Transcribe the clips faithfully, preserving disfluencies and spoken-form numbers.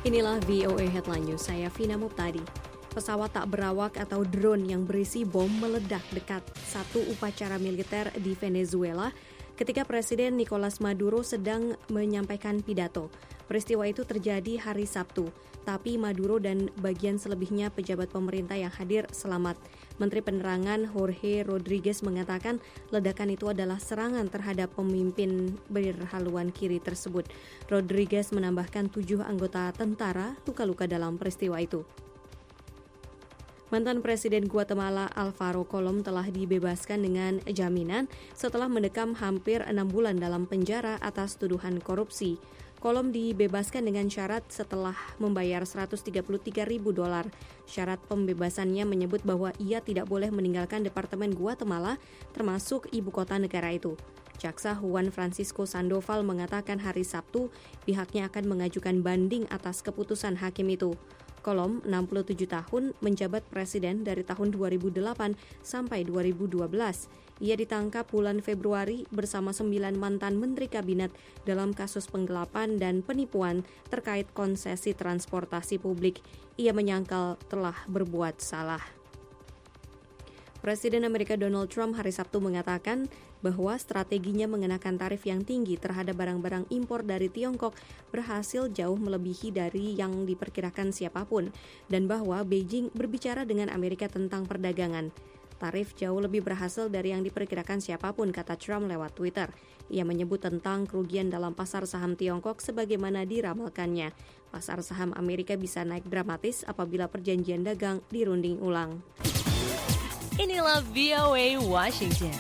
Inilah V O A Headline News, saya Vina Muptadi. Pesawat tak berawak atau drone yang berisi bom meledak dekat satu upacara militer di Venezuela ketika Presiden Nicolas Maduro sedang menyampaikan pidato. Peristiwa itu terjadi hari Sabtu, tapi Maduro dan bagian selebihnya pejabat pemerintah yang hadir selamat. Menteri Penerangan Jorge Rodriguez mengatakan ledakan itu adalah serangan terhadap pemimpin berhaluan kiri tersebut. Rodriguez menambahkan tujuh anggota tentara luka-luka dalam peristiwa itu. Mantan Presiden Guatemala Alvaro Colom telah dibebaskan dengan jaminan setelah mendekam hampir enam bulan dalam penjara atas tuduhan korupsi. Colom dibebaskan dengan syarat setelah membayar seratus tiga puluh tiga ribu dolar. Syarat pembebasannya menyebut bahwa ia tidak boleh meninggalkan Departemen Guatemala, termasuk ibu kota negara itu. Jaksa Juan Francisco Sandoval mengatakan hari Sabtu pihaknya akan mengajukan banding atas keputusan hakim itu. Colom, enam puluh tujuh tahun, menjabat presiden dari tahun dua ribu delapan sampai dua ribu dua belas. Ia ditangkap bulan Februari bersama sembilan mantan menteri kabinet dalam kasus penggelapan dan penipuan terkait konsesi transportasi publik. Ia menyangkal telah berbuat salah. Presiden Amerika Donald Trump hari Sabtu mengatakan bahwa strateginya mengenakan tarif yang tinggi terhadap barang-barang impor dari Tiongkok berhasil jauh melebihi dari yang diperkirakan siapapun, dan bahwa Beijing berbicara dengan Amerika tentang perdagangan. Tarif jauh lebih berhasil dari yang diperkirakan siapapun, kata Trump lewat Twitter. Ia menyebut tentang kerugian dalam pasar saham Tiongkok sebagaimana diramalkannya. Pasar saham Amerika bisa naik dramatis apabila perjanjian dagang dirunding ulang. Inilah V O A Washington.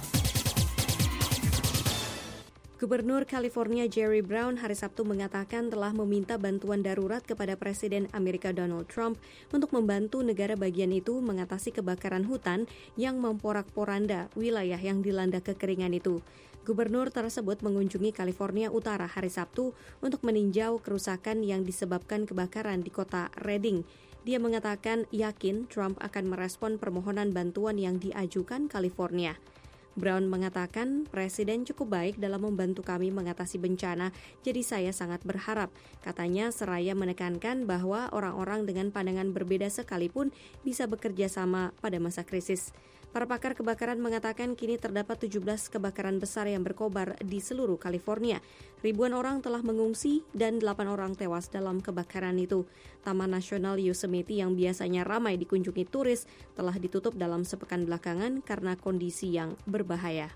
Gubernur California Jerry Brown hari Sabtu mengatakan telah meminta bantuan darurat kepada Presiden Amerika Donald Trump untuk membantu negara bagian itu mengatasi kebakaran hutan yang memporak-poranda wilayah yang dilanda kekeringan itu. Gubernur tersebut mengunjungi California Utara hari Sabtu untuk meninjau kerusakan yang disebabkan kebakaran di kota Redding. Dia mengatakan yakin Trump akan merespon permohonan bantuan yang diajukan California. Brown mengatakan Presiden cukup baik dalam membantu kami mengatasi bencana, jadi saya sangat berharap. Katanya seraya menekankan bahwa orang-orang dengan pandangan berbeda sekalipun bisa bekerja sama pada masa krisis. Para pakar kebakaran mengatakan kini terdapat tujuh belas kebakaran besar yang berkobar di seluruh California. Ribuan orang telah mengungsi dan delapan orang tewas dalam kebakaran itu. Taman Nasional Yosemite yang biasanya ramai dikunjungi turis telah ditutup dalam sepekan belakangan karena kondisi yang berbahaya.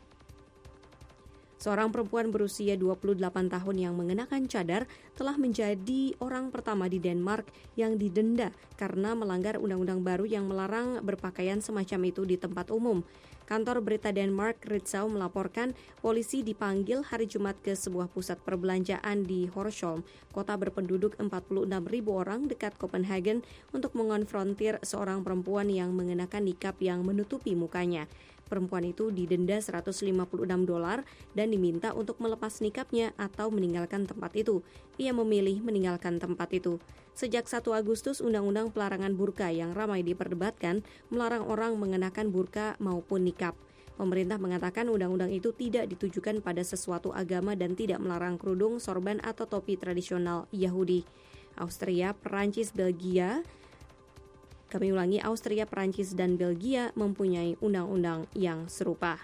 Seorang perempuan berusia dua puluh delapan tahun yang mengenakan cadar telah menjadi orang pertama di Denmark yang didenda karena melanggar undang-undang baru yang melarang berpakaian semacam itu di tempat umum. Kantor berita Denmark Ritzau melaporkan polisi dipanggil hari Jumat ke sebuah pusat perbelanjaan di Horsholm, kota berpenduduk empat puluh enam ribu orang dekat Copenhagen, untuk mengonfrontir seorang perempuan yang mengenakan nikab yang menutupi mukanya. Perempuan itu didenda seratus lima puluh enam dolar dan diminta untuk melepas nikabnya atau meninggalkan tempat itu. Ia memilih meninggalkan tempat itu. Sejak satu Agustus, Undang-Undang Pelarangan Burka yang ramai diperdebatkan melarang orang mengenakan burka maupun nikab. Pemerintah mengatakan undang-undang itu tidak ditujukan pada sesuatu agama dan tidak melarang kerudung, sorban, atau topi tradisional Yahudi. Austria, Perancis, Belgia Kami ulangi, Austria, Perancis, dan Belgia mempunyai undang-undang yang serupa.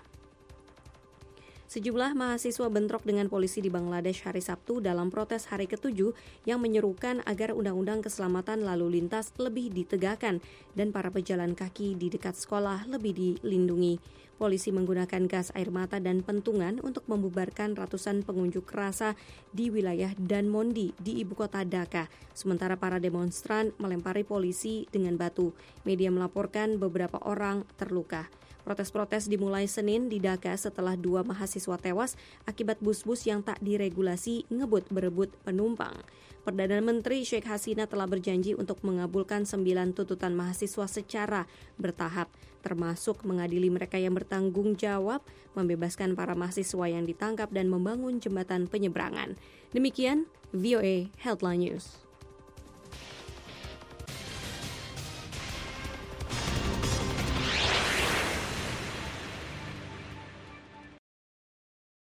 Sejumlah mahasiswa bentrok dengan polisi di Bangladesh hari Sabtu dalam protes hari ketujuh yang menyerukan agar undang-undang keselamatan lalu lintas lebih ditegakkan dan para pejalan kaki di dekat sekolah lebih dilindungi. Polisi menggunakan gas air mata dan pentungan untuk membubarkan ratusan pengunjuk rasa di wilayah Dhanmondi di ibu kota Dhaka, sementara para demonstran melempari polisi dengan batu. Media melaporkan beberapa orang terluka. Protes-protes dimulai Senin di Dhaka setelah dua mahasiswa tewas akibat bus-bus yang tak diregulasi ngebut berebut penumpang. Perdana Menteri Sheikh Hasina telah berjanji untuk mengabulkan sembilan tuntutan mahasiswa secara bertahap, termasuk mengadili mereka yang bertanggung jawab, membebaskan para mahasiswa yang ditangkap, dan membangun jembatan penyeberangan. Demikian V O A Headline News.